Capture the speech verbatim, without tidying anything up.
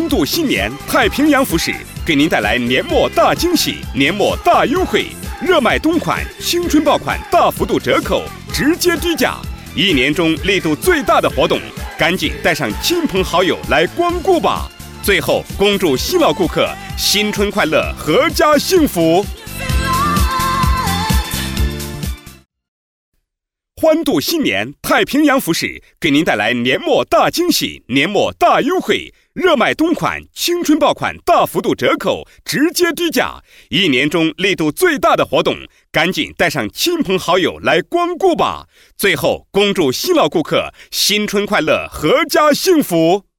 欢度新年，太平洋服饰给您带来年末大惊喜、年末大优惠，热卖冬款、新春爆款大幅度折扣，直接低价，一年中力度最大的活动，赶紧带上亲朋好友来光顾吧！最后，恭祝新老顾客新春快乐，阖家幸福。欢度新年，太平洋服饰给您带来年末大惊喜、年末大优惠，热卖冬款、新春爆款大幅度折扣，直接低价，一年中力度最大的活动，赶紧带上亲朋好友来光顾吧！最后，恭祝新老顾客新春快乐，阖家幸福。